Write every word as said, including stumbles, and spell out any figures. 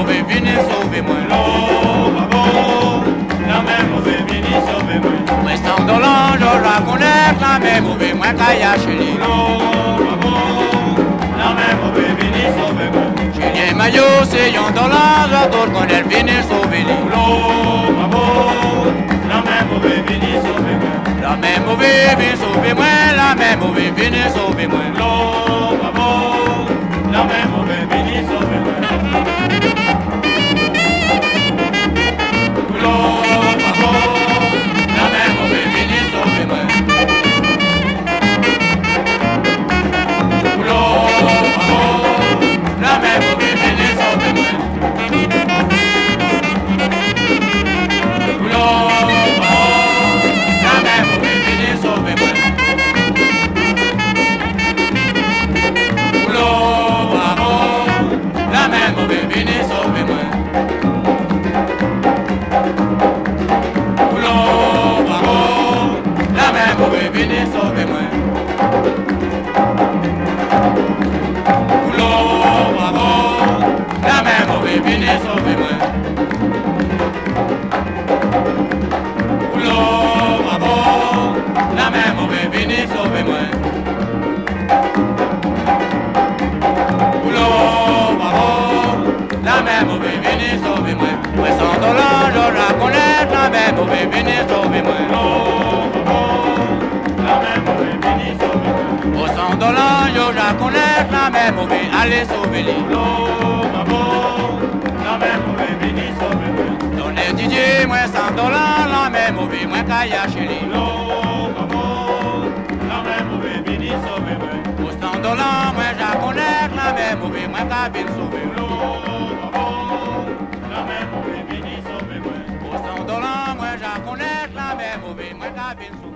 mauvais, venez sauver-moi. L'eau, bravo, la même mauvais, venez sauver-moi. Moi, sans dolent, je la connais, la même mauvais, moi, qu'à chez lui. L'eau, bravo, la même mauvais, venez sauver-moi. Julien Maillot, c'est un dolent, je dois le connaître, venez sauver-lui. L'eau, bravo, la même mauvais, venez sauver-moi. La même mauvais, venez sauver-moi, la même mauvais, venez sauver-moi. L'eau, bravo, la même mauvais, venez sauver-moi. L'eau, bravo, la même mauvais, venez sauver-moi. L'eau, bravo, la même mauvais, venez sauver-moi. L'eau, bravo, la même mauvais, venez sauver-moi. L'eau, bravo, la même mauvais, venez sauver-moi. L'eau, bravo, la même mauvais, venez sauver-moi. L'eau, bravo, la même mauvais, venez sauver-moi. L'eau, bravo, la même mauvais, venez sauver-moi. L'eau, bravo, la même mauvais, venez sauver-moi. Moi sans dolent, je la connais, la même mauvais, venez sauver-moi. L'eau, bravo, la même mauvais, venez sauver-moi. Au sans dolent, je la connais, la même mauvais, allez sauver-lui. L'eau, bravo, la même mauvais, venez sauver-moi. Donnez Didier, moi sans dolent, la même mauvais, moi qu'à chez lui. L'eau, bravo, la même mauvais, venez sauver-moi. Au sans dolent, moi je connais, la même mauvais, moi qu'à bien sauver. L'eau, bravo, la même mauvais, venez sauver-moi. Au sans dolent, moi je connais, la même mauvais, moi qu'à bien sauver.